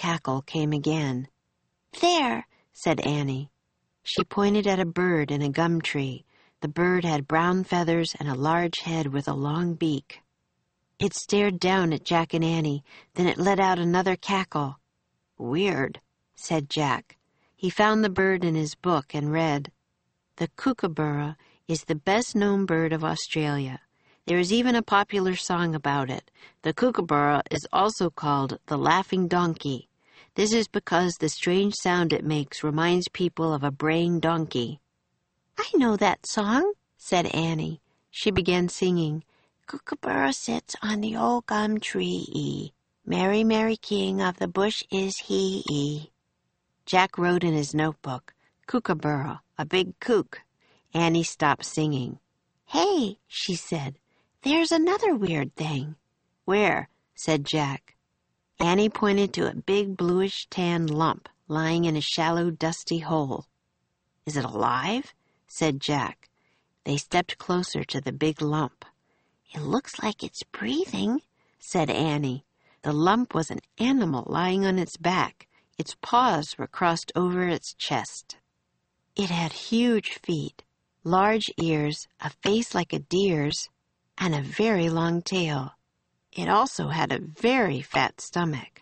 cackle came again. "There," said Annie. She pointed at a bird in a gum tree. The bird had brown feathers and a large head with a long beak. It stared down at Jack and Annie, then it let out another cackle. "Weird," said Jack. He found the bird in his book and read, "The kookaburra is the best-known bird of Australia. There is even a popular song about it. The kookaburra is also called the laughing donkey. This is because the strange sound it makes reminds people of a braying donkey." "I know that song," said Annie. She began singing, "Kookaburra sits on the old gum tree. Merry, merry king of the bush is he." Jack wrote in his notebook, "Kookaburra, a big kook." Annie stopped singing. "Hey," she said, "there's another weird thing." "Where?" said Jack. Annie pointed to a big bluish-tan lump lying in a shallow, dusty hole. "Is it alive?" said Jack. They stepped closer to the big lump. "It looks like it's breathing," said Annie. The lump was an animal lying on its back. Its paws were crossed over its chest. It had huge feet, large ears, a face like a deer's, and a very long tail. It also had a very fat stomach.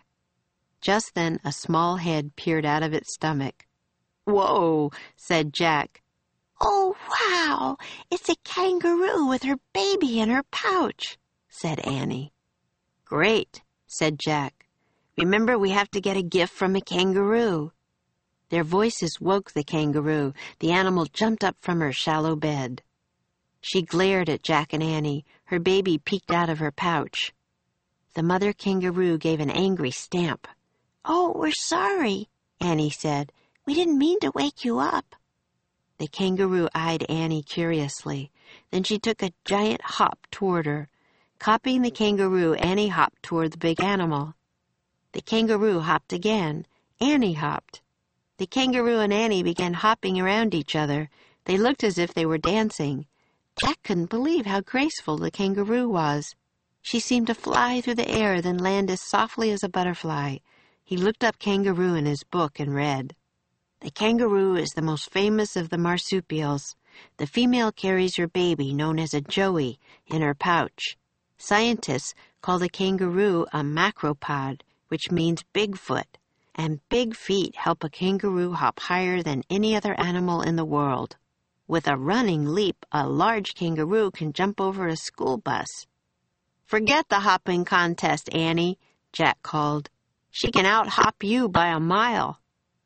Just then a small head peered out of its stomach. "Whoa," said Jack. "Oh, wow, it's a kangaroo with her baby in her pouch," said Annie. "Great," said Jack. "Remember, we have to get a gift from a kangaroo." Their voices woke the kangaroo. The animal jumped up from her shallow bed. She glared at Jack and Annie. Her baby peeked out of her pouch. The mother kangaroo gave an angry stamp. "Oh, we're sorry," Annie said. "We didn't mean to wake you up." The kangaroo eyed Annie curiously. Then she took a giant hop toward her. Copying the kangaroo, Annie hopped toward the big animal. The kangaroo hopped again. Annie hopped. The kangaroo and Annie began hopping around each other. They looked as if they were dancing. Jack couldn't believe how graceful the kangaroo was. She seemed to fly through the air, then land as softly as a butterfly. He looked up kangaroo in his book and read, "The kangaroo is the most famous of the marsupials. The female carries her baby, known as a joey, in her pouch. Scientists call the kangaroo a macropod, which means Bigfoot, and big feet help a kangaroo hop higher than any other animal in the world. With a running leap, a large kangaroo can jump over a school bus." "Forget the hopping contest, Annie," Jack called. "She can out-hop you by a mile."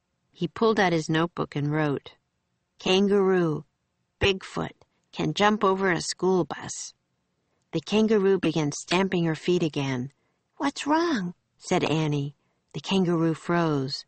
He pulled out his notebook and wrote, "Kangaroo, Bigfoot, can jump over a school bus." The kangaroo began stamping her feet again. "What's wrong?" said Annie. The kangaroo froze.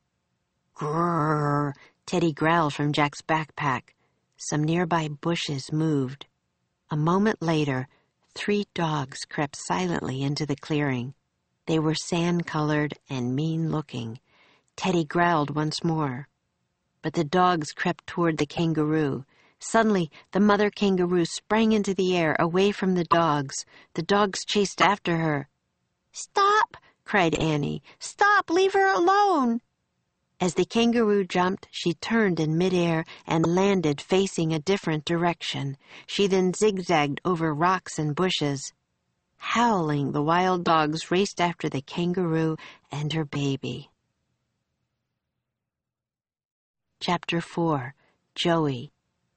"Grrr," Teddy growled from Jack's backpack. Some nearby bushes moved. A moment later, 3 dogs crept silently into the clearing. They were sand-colored and mean-looking. Teddy growled once more. But the dogs crept toward the kangaroo. Suddenly, the mother kangaroo sprang into the air, away from the dogs. The dogs chased after her. "Stop!" cried Annie. "Stop! Leave her alone!" As the kangaroo jumped, she turned in midair and landed facing a different direction. She then zigzagged over rocks and bushes. Howling, the wild dogs raced after the kangaroo and her baby. Chapter 4. Joey.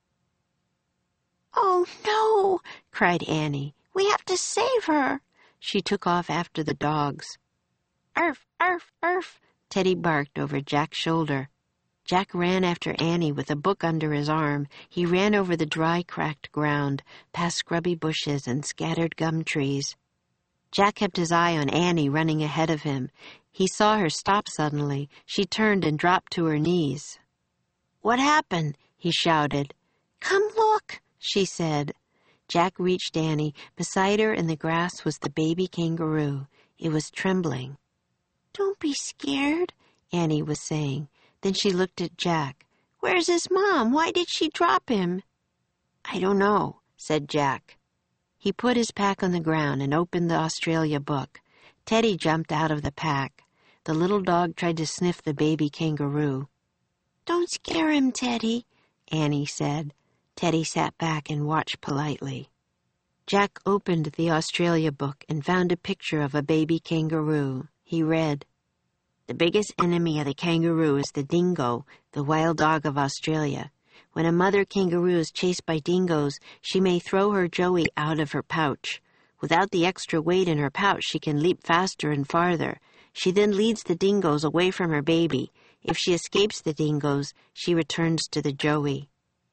"Oh, no!" cried Annie. "We have to save her!" She took off after the dogs. "Arf, arf, arf!" Teddy barked over Jack's shoulder. Jack ran after Annie with a book under his arm. He ran over the dry, cracked ground, past scrubby bushes and scattered gum trees. Jack kept his eye on Annie running ahead of him. He saw her stop suddenly. She turned and dropped to her knees. "What happened?" he shouted. "Come look," she said. Jack reached Annie. Beside her in the grass was the baby kangaroo. It was trembling. "Don't be scared," Annie was saying. Then she looked at Jack. "Where's his mom? Why did she drop him?" "I don't know," said Jack. He put his pack on the ground and opened the Australia book. Teddy jumped out of the pack. The little dog tried to sniff the baby kangaroo. "Don't scare him, Teddy," Annie said. Teddy sat back and watched politely. Jack opened the Australia book and found a picture of a baby kangaroo. He read, "The biggest enemy of the kangaroo is the dingo, the wild dog of Australia. When a mother kangaroo is chased by dingoes, she may throw her joey out of her pouch. Without the extra weight in her pouch, she can leap faster and farther. She then leads the dingoes away from her baby. If she escapes the dingoes, she returns to the joey."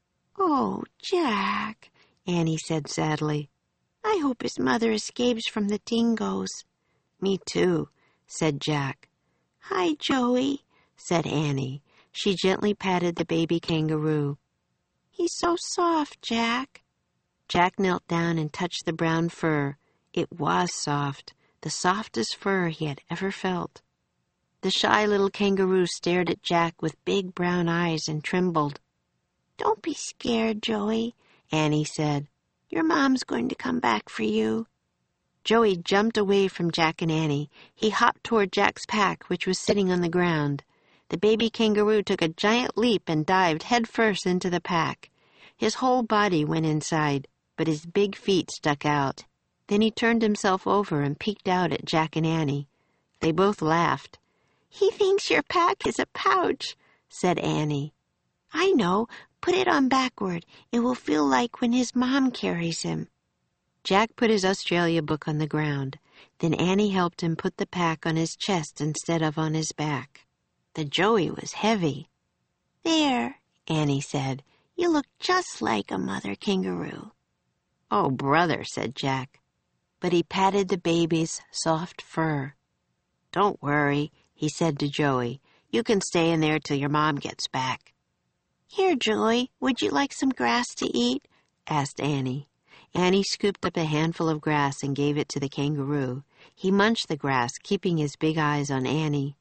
"Oh, Jack," Annie said sadly. "I hope his mother escapes from the dingoes." "Me too," said Jack. "Hi, Joey," said Annie. She gently patted the baby kangaroo. "He's so soft, Jack." Jack knelt down and touched the brown fur. It was soft, the softest fur he had ever felt. The shy little kangaroo stared at Jack with big brown eyes and trembled. "Don't be scared, Joey," Annie said. "Your mom's going to come back for you." Joey jumped away from Jack and Annie. He hopped toward Jack's pack, which was sitting on the ground. The baby kangaroo took a giant leap and dived headfirst into the pack. His whole body went inside, but his big feet stuck out. Then he turned himself over and peeked out at Jack and Annie. They both laughed. "He thinks your pack is a pouch," said Annie. "I know. Put it on backward. It will feel like when his mom carries him." Jack put his Australia book on the ground. Then Annie helped him put the pack on his chest instead of on his back. The joey was heavy. "There," Annie said. "You look just like a mother kangaroo." "Oh, brother," said Jack. But he patted the baby's soft fur. "Don't worry," he said to Joey. "You can stay in there till your mom gets back." "Here, Joey, would you like some grass to eat?" asked Annie. Annie scooped up a handful of grass and gave it to the kangaroo. He munched the grass, keeping his big eyes on Annie.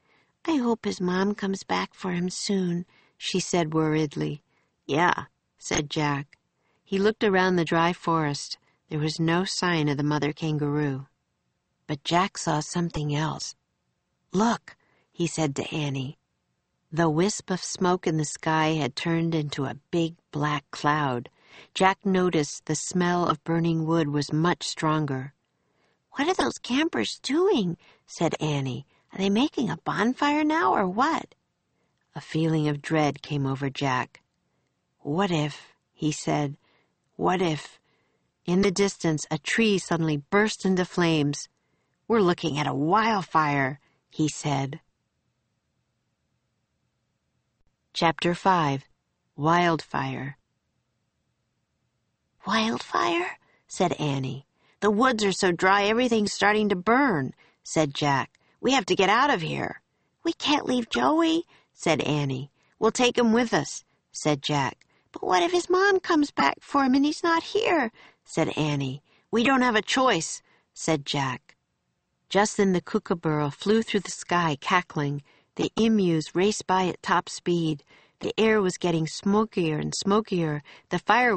"I hope his mom comes back for him soon," she said worriedly. "Yeah," said Jack. He looked around the dry forest. There was no sign of the mother kangaroo. But Jack saw something else. "Look," he said to Annie. The wisp of smoke in the sky had turned into a big black cloud. Jack noticed the smell of burning wood was much stronger. "What are those campers doing?" said Annie. "Are they making a bonfire now, or what?" A feeling of dread came over Jack. "What if," he said, "what if—" In the distance, a tree suddenly burst into flames. "We're looking at a wildfire," he said. Chapter 5. Wildfire. "Wildfire?" said Annie. "The woods are so dry everything's starting to burn," said Jack. "We have to get out of here." "We can't leave Joey," said Annie. "We'll take him with us," said Jack. "But what if his mom comes back for him and he's not here?" said Annie. "We don't have a choice," said Jack. Just then the kookaburra flew through the sky, cackling. The emus raced by at top speed. The air was getting smokier and smokier. The fire